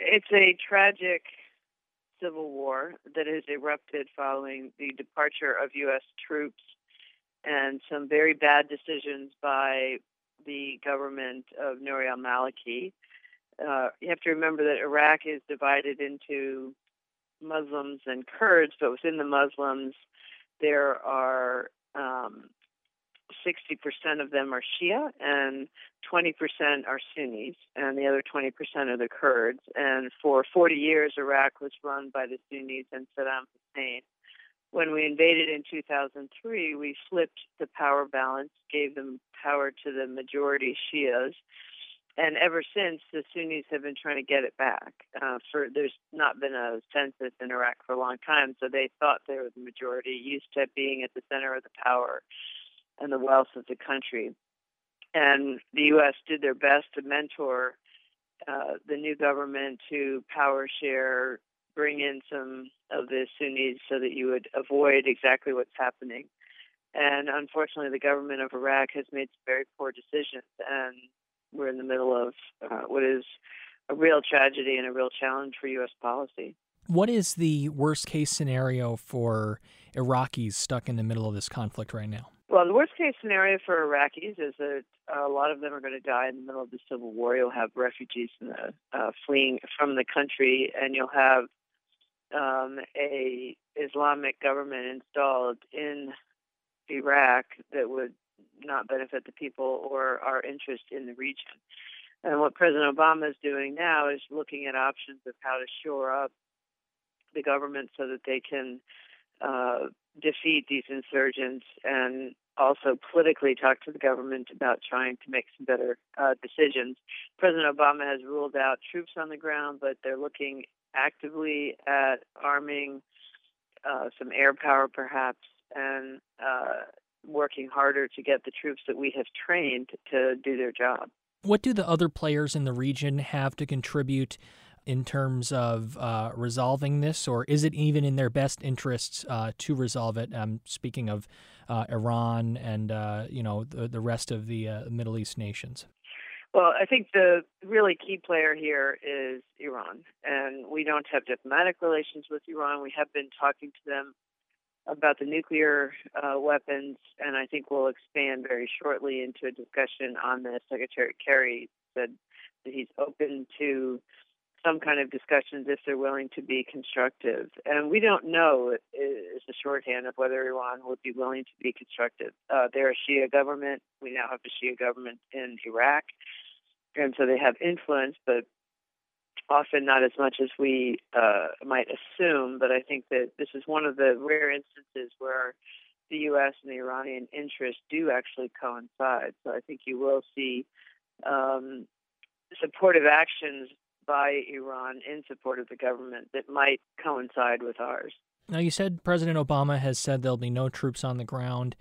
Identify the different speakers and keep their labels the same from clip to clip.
Speaker 1: It's a tragic civil war that has erupted following the departure of U.S. troops and some very bad decisions by the government of Nouri al-Maliki. You have to remember that Iraq is divided into Muslims and Kurds, but within the Muslims, there are 60% of them are Shia and 20% are Sunnis, and the other 20% are the Kurds. And for 40 years, Iraq was run by the Sunnis and Saddam Hussein. When we invaded in 2003, we flipped the power balance, gave them power to the majority Shias, and ever since, the Sunnis have been trying to get it back. There's not been a census in Iraq for a long time, so they thought they were the majority, used to being at the center of the power and the wealth of the country. And the U.S. did their best to mentor the new government to power share, bring in some of the Sunnis so that you would avoid exactly what's happening. And unfortunately, the government of Iraq has made some very poor decisions, and we're in the middle of what is a real tragedy and a real challenge for U.S. policy.
Speaker 2: What is the worst-case scenario for Iraqis stuck in the middle of this conflict right now?
Speaker 1: Well, the worst-case scenario for Iraqis is that a lot of them are going to die in the middle of the civil war. You'll have refugees fleeing from the country, and you'll have a Islamic government installed in Iraq that would not benefit the people or our interest in the region. And what President Obama is doing now is looking at options of how to shore up the government so that they can defeat these insurgents, and also politically talk to the government about trying to make some better decisions. President Obama has ruled out troops on the ground, but they're looking actively at arming some air power perhaps, and working harder to get the troops that we have trained to do their job.
Speaker 2: What do the other players in the region have to contribute in terms of resolving this, or is it even in their best interests to resolve it? Speaking of Iran and the rest of the Middle East nations.
Speaker 1: Well, I think the really key player here is Iran, and we don't have diplomatic relations with Iran. We have been talking to them about the nuclear weapons, and I think we'll expand very shortly into a discussion on this. Secretary Kerry said that he's open to some kind of discussions if they're willing to be constructive. And we don't know, is the shorthand of whether Iran would be willing to be constructive. They're a Shia government. We now have a Shia government in Iraq, and so they have influence, but often not as much as we might assume. But I think that this is one of the rare instances where the U.S. and the Iranian interests do actually coincide. So I think you will see supportive actions by Iran in support of the government that might coincide with ours.
Speaker 2: Now, you said President Obama has said there'll be no troops on the ground.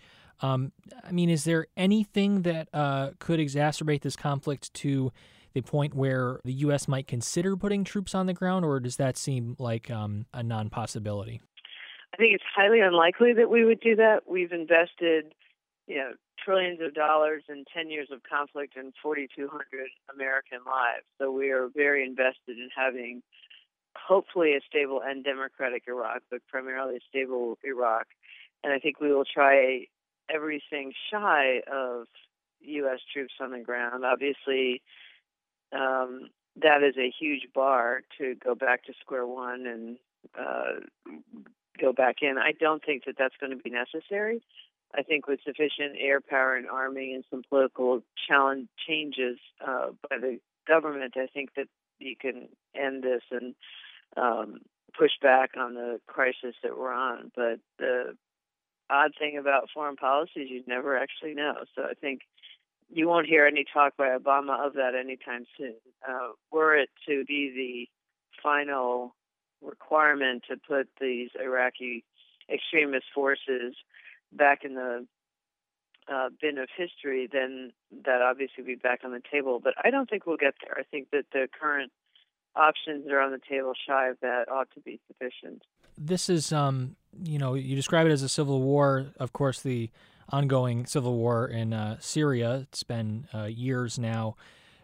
Speaker 2: Is there anything that could exacerbate this conflict to the point where the U.S. might consider putting troops on the ground, or does that seem like a non-possibility?
Speaker 1: I think it's highly unlikely that we would do that. We've invested, trillions of dollars in 10 years of conflict and 4,200 American lives. So we are very invested in having, hopefully, a stable and democratic Iraq, but primarily a stable Iraq. And I think we will try everything shy of U.S. troops on the ground. Obviously, that is a huge bar to go back to square one and go back in. I don't think that that's going to be necessary. I think with sufficient air power and arming and some political changes by the government, I think that you can end this and push back on the crisis that we're on. But the odd thing about foreign policy is you never actually know. So I think you won't hear any talk by Obama of that anytime soon. Were it to be the final requirement to put these Iraqi extremist forces back in the bin of history, then that obviously would be back on the table. But I don't think we'll get there. I think that the current options that are on the table shy of that ought to be sufficient.
Speaker 2: This is, you describe it as a civil war. Of course, the ongoing civil war in Syria, it's been years now.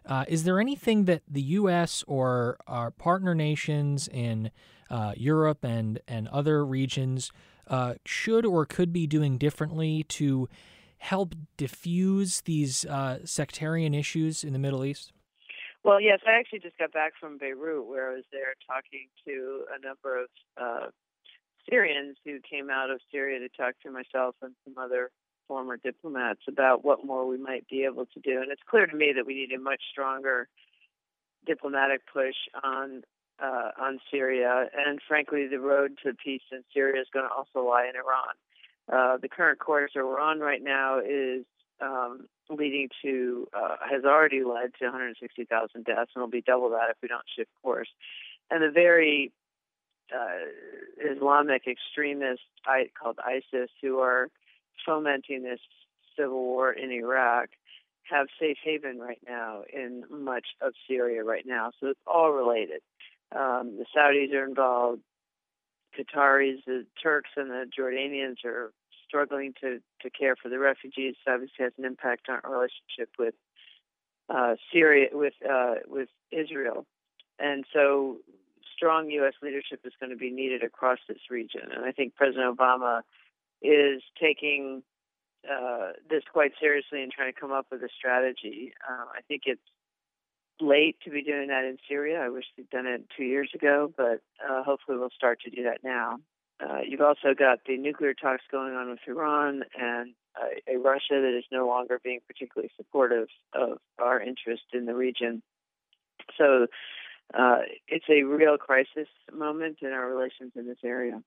Speaker 2: Is there anything that the U.S. or our partner nations in Europe and other regions should or could be doing differently to help diffuse these sectarian issues in the Middle East?
Speaker 1: Well, yes, I actually just got back from Beirut, where I was there talking to a number of Syrians who came out of Syria to talk to myself and some other former diplomats about what more we might be able to do. And it's clear to me that we need a much stronger diplomatic push on Syria. And frankly, the road to peace in Syria is going to also lie in Iran. The current course that we're on right now is leading to has already led to 160,000 deaths, and it'll be double that if we don't shift course. And the very Islamic extremists called ISIS, who are fomenting this civil war in Iraq, have safe haven right now in much of Syria right now. So it's all related. The Saudis are involved. Qataris, the Turks, and the Jordanians are struggling to care for the refugees. So obviously has an impact on our relationship with Syria, with Israel. And so strong U.S. leadership is going to be needed across this region. And I think President Obama is taking this quite seriously and trying to come up with a strategy. I think it's late to be doing that in Syria. I wish we'd done it 2 years ago, but hopefully we'll start to do that now. You've also got the nuclear talks going on with Iran and a Russia that is no longer being particularly supportive of our interest in the region. So it's a real crisis moment in our relations in this area.